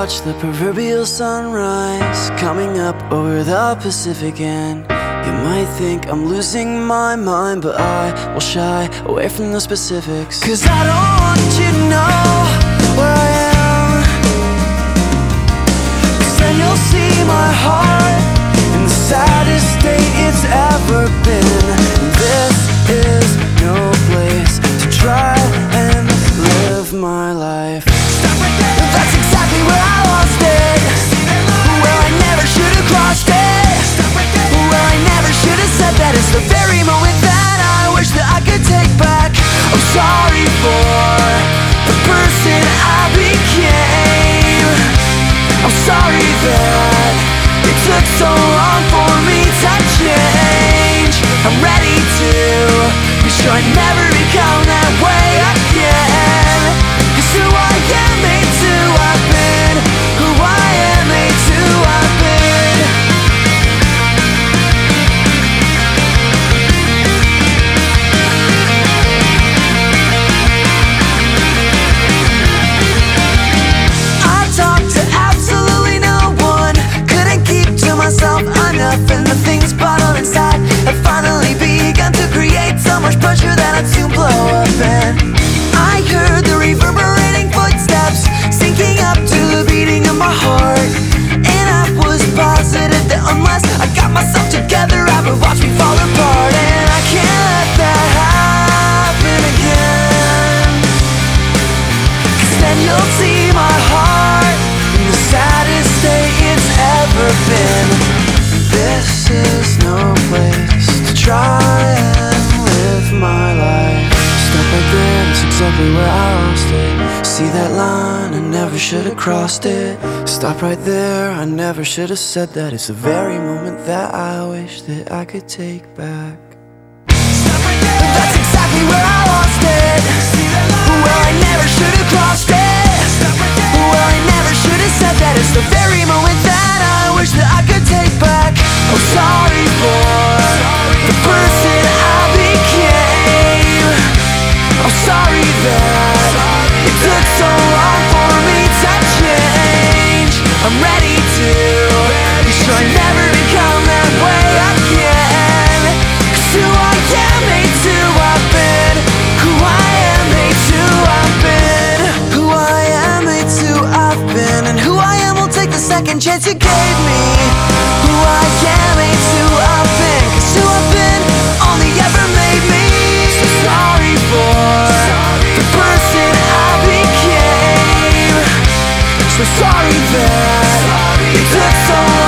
watch the proverbial sunrise coming up over the Pacific, and you might think I'm losing my mind, but I will shy away from the specifics, 'cause I don't want you to know where I am, 'cause then you'll see my heart in the saddest state it's ever been. This is no place to try and live my life. That's exactly where I lost it, where I never should have crossed it, where I never should have said that. It's the very moment that I wish that I could take back. I'm sorry for the person I became. I'm sorry that it took so long for me to change. I'm ready to be sure I never become that way again, 'cause who I am made to I've been, who I am made to I've been. I talked to absolutely no one, couldn't keep to myself enough, and the things bottled inside have finally begun to create so much pressure that I'd soon blow up. And I heard the reverberating footsteps sinking up to the beating of my heart, and I was positive that unless I got myself together I would watch me fall apart. And I can't let that happen again, 'cause then you'll see my heart in the saddest state it's ever been. This is no place to try and live my life. Stop right there, that's exactly where I lost it. See that line, I never should have crossed it. Stop right there, I never should have said that. It's the very moment that I wish that I could take back. That's exactly where I lost it, where I never should have crossed it, where I never should have said that. It's the very moment that I wish that I could take back. I'm sorry for the person I became. I'm sorry that it took so long for me to change. I'm ready to be sure I never become that way again, 'cause who I am made to I've been, who I am made to I've been, who I am made to I've been, and who I am will take the second chance you gave me. Who I am made to I've been, 'cause who I've been only ever made me. So sorry for the person I became. So sorry that it took so long